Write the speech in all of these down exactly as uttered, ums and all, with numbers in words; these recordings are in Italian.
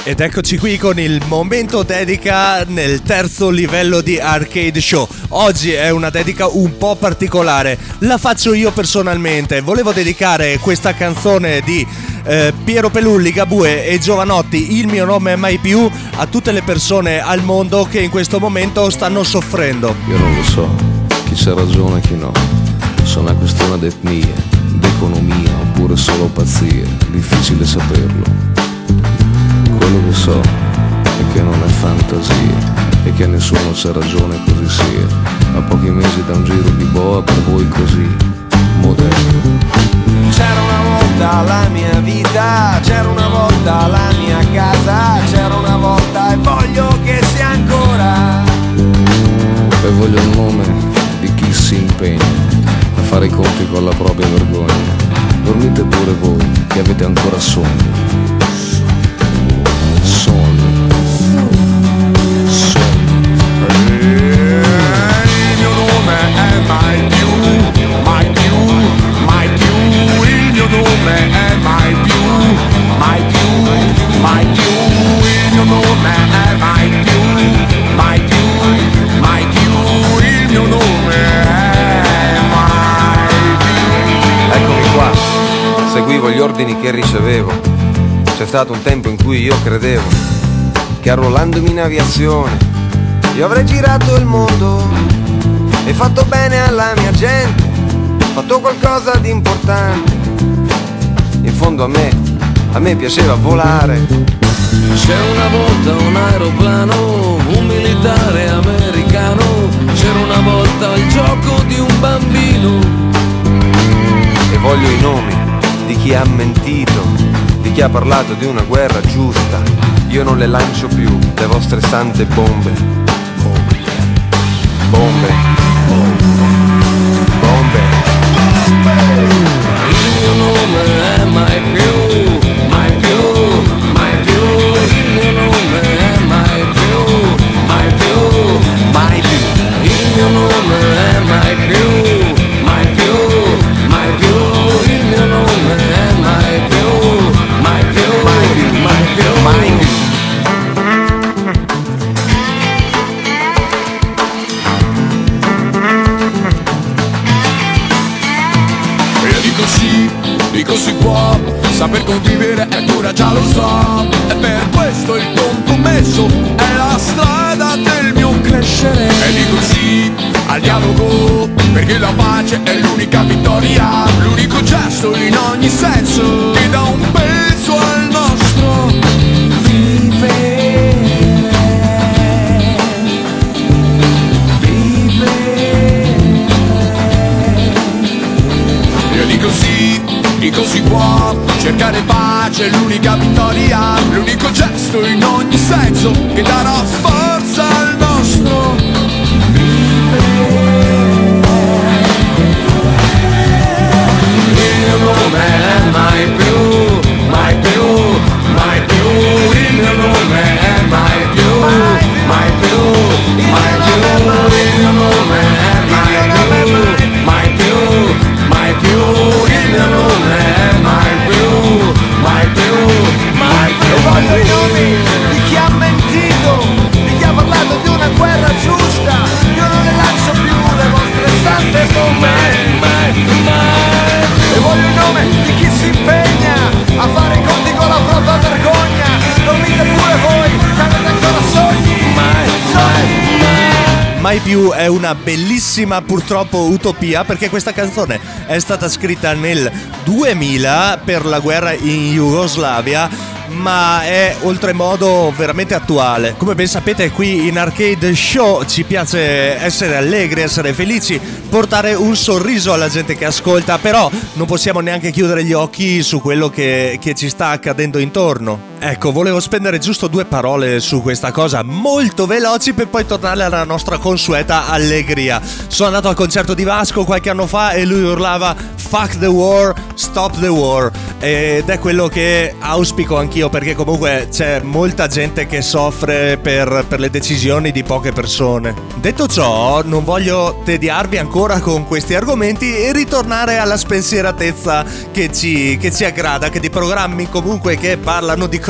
Ed eccoci qui con il momento dedica nel terzo livello di Arcade Show. Oggi è una dedica un po' particolare, la faccio io personalmente. Volevo dedicare questa canzone di eh, Piero Pelù, Ligabue e Giovanotti, Il mio nome è mai più, a tutte le persone al mondo che in questo momento stanno soffrendo. Io non lo so, chi c'ha ragione e chi no. Sono una questione d'etnia, d'economia oppure solo pazzia, difficile saperlo. Quello che so è che non è fantasia e che nessuno c'ha ragione, così sia. A pochi mesi da un giro di boa per voi così moderno. C'era una volta la mia vita, c'era una volta la mia casa, c'era una volta e voglio che sia ancora. E voglio il nome di chi si impegna a fare i conti con la propria vergogna. Dormite pure voi che avete ancora sonno. Mai più, mai più, mai più, il mio nome è mai più, mai più, mai più, il mio nome è mai più, mai più, mai più, il mio nome è mai più. Eccomi qua, seguivo gli ordini che ricevevo. C'è stato un tempo in cui io credevo che arruolandomi in aviazione io avrei girato il mondo e fatto bene alla mia gente, fatto qualcosa di importante. In fondo a me, a me piaceva volare. C'era una volta un aeroplano, un militare americano. C'era una volta il gioco di un bambino. E voglio i nomi di chi ha mentito, di chi ha parlato di una guerra giusta. Io non le lancio più, le vostre sante bombe. Bombe. Bombe. Il mio nome è mai più, mai più, mai più. Il mio nome è mai più, mai più, mai più. Il mio nome è mai più, mai più, mai più. Il mio nome è mai più, mai più, mai più, mai più, mai più. Dico si può, saper convivere è dura, già lo so. E per questo il compromesso è la strada del mio crescere. E dico sì al dialogo, perché la pace è l'unica vittoria, l'unico gesto in ogni senso che dà un peso al nostro vivere. Vivere. Io dico sì, dico si può, cercare pace è l'unica vittoria, l'unico gesto in ogni senso che darà forza al nostro vivere. Il mio nome è mai più, mai più, mai più. Il mio nome è mai più, mai più, mai più. Il mio nome è mai più, mai più, mai più. Il mio nome è mai più, mai più, mai più. E voglio i nomi di chi ha mentito, di chi ha parlato di una guerra giusta. Io non le lancio più le vostre sante bombe, mai, mai. E voglio il nome di chi si impegna a fare i conti con la propria vergogna. Dormite pure voi, che avete ancora sogni, mai, sogni, mai. Mai più è una bellissima purtroppo utopia, perché questa canzone è stata scritta nel duemila per la guerra in Jugoslavia, ma è oltremodo veramente attuale. Come ben sapete, qui in Arcade Show ci piace essere allegri, essere felici, portare un sorriso alla gente che ascolta, però non possiamo neanche chiudere gli occhi su quello che, che ci sta accadendo intorno. Ecco, volevo spendere giusto due parole su questa cosa molto veloci per poi tornare alla nostra consueta allegria. Sono andato al concerto di Vasco qualche anno fa e lui urlava "Fuck the war, stop the war", ed è quello che auspico anch'io, perché comunque c'è molta gente che soffre per, per le decisioni di poche persone. Detto ciò, non voglio tediarvi ancora con questi argomenti e ritornare alla spensieratezza che ci, che ci aggrada, che di programmi comunque che parlano di cose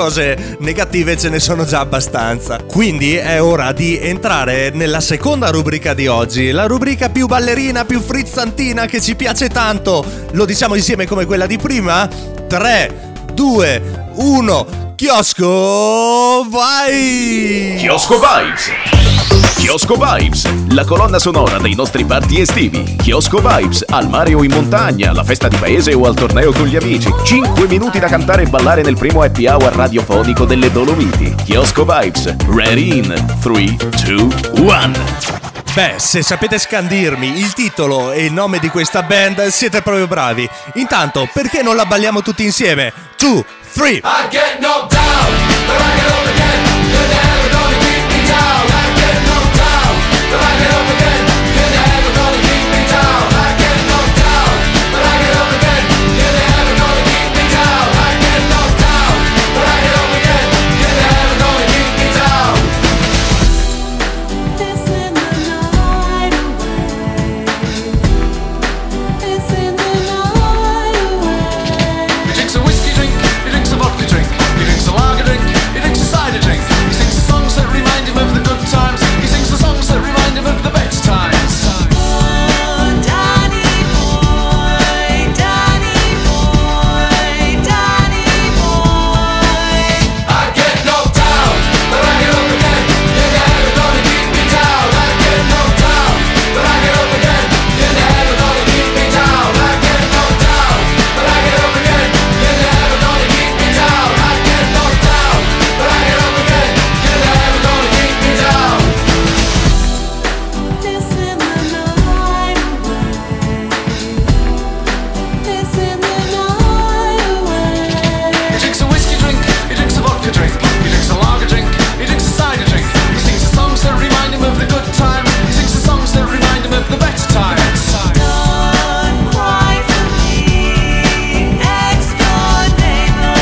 cose negative ce ne sono già abbastanza. Quindi è ora di entrare nella seconda rubrica di oggi, la rubrica più ballerina, più frizzantina, che ci piace tanto. Lo diciamo insieme come quella di prima? tre, due, uno, chiosco, vai! Chiosco Vibes! Chiosco Vibes, la colonna sonora dei nostri party estivi. Chiosco Vibes, al mare o in montagna, alla festa di paese o al torneo con gli amici. cinque minuti da cantare e ballare nel primo happy hour radiofonico delle Dolomiti. Chiosco Vibes, ready in tre, due, uno. Beh, se sapete scandirmi il titolo e il nome di questa band, siete proprio bravi. Intanto, perché non la balliamo tutti insieme? due, tre. I get knocked down, but I get up again. You're never gonna keep me down. I get knocked down, but I get up again. You're never gonna keep me down. I get knocked down, but I get up again. You're never gonna keep me down. I get knocked down, but I get up again. You're never gonna keep me down. It's in the night away. It's in the night away. He drinks a whiskey drink, he drinks a vodka drink, he drinks a lager drink, he drinks a cider drink. He sings the songs that remind him of the good times. He sings the songs that remind him of the better times. Oh, Danny boy, Danny boy, Danny boy. I get knocked down, but I get up again. You're never gonna keep me down. I get knocked down, but I get up again. You're never gonna keep me down. I get knocked down, but I get up again. You're never gonna keep me down. I get knocked down, but I get up again. You're never gonna keep me down. It's in the night away. It's in the night away. He drinks a whiskey drink, he drinks a vodka drink, he drinks a lager drink, he drinks a cider drink. He sings the songs that remind him of the good times. He sings the songs that remind him of the better times. Don't cry for me, ex-door neighbor.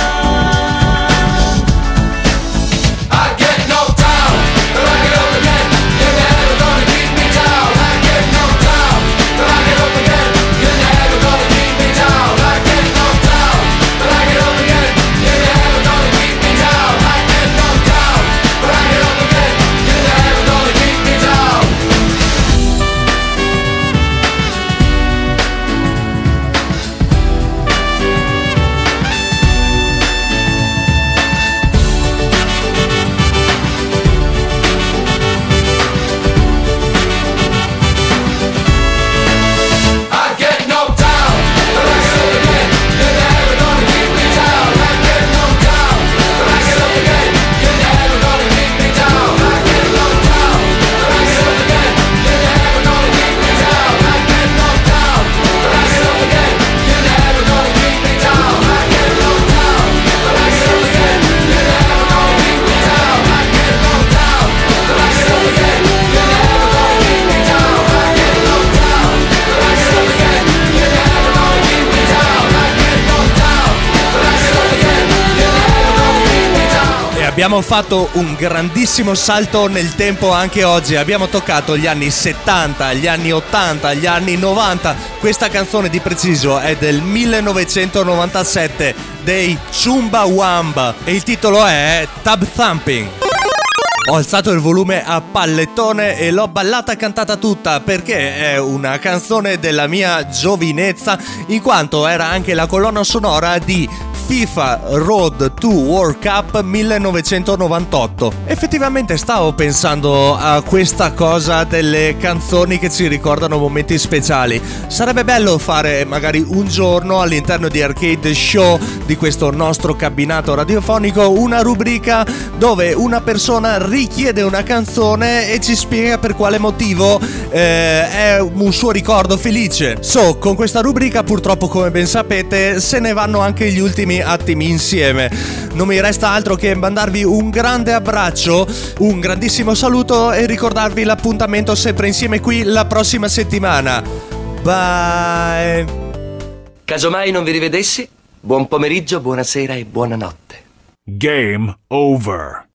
I get knocked down, but I get up again. You're never gonna keep me down. I get knocked down, but I get up again. You're never gonna keep me down. I get knocked down, but I get up again. You're never gonna keep me down. I get knocked down, but I get up again. You're never gonna keep me down. I get knocked down, but I get up again. You're never gonna keep me down. I get knocked down, but I get up again. You're never gonna keep me down. I get knocked down, but I get up again. You're never gonna keep me down. I get knocked down, but I get up again. You're never gonna keep me down. I get knocked down, but I get up again. You're never gonna keep me down. I get knocked down, but I get up again. You're never gonna keep me down. I get knocked down, but I get up again. You're never gonna keep me down. I get knocked down, but I get up again. You're never gonna keep me down. E abbiamo fatto un grandissimo salto nel tempo anche oggi. Abbiamo toccato gli anni settanta, gli anni ottanta, gli anni novanta. Questa canzone di preciso è del millenovecentonovantasette dei Chumbawamba e il titolo è Tub Thumping. Ho alzato il volume a pallettone e l'ho ballata cantata tutta perché è una canzone della mia giovinezza, in quanto era anche la colonna sonora di FIFA Road to World Cup millenovecentonovantotto. Effettivamente stavo pensando a questa cosa delle canzoni che ci ricordano momenti speciali. Sarebbe bello fare magari un giorno all'interno di Arcade Show, di questo nostro cabinato radiofonico, una rubrica dove una persona richiede una canzone e ci spiega per quale motivo eh, è un suo ricordo felice. So, con questa rubrica purtroppo, come ben sapete, se ne vanno anche gli ultimi attimi insieme. Non mi resta altro che mandarvi un grande abbraccio, un grandissimo saluto e ricordarvi l'appuntamento sempre insieme qui la prossima settimana. Bye. Casomai non vi rivedessi, buon pomeriggio, buonasera e buonanotte. Game over.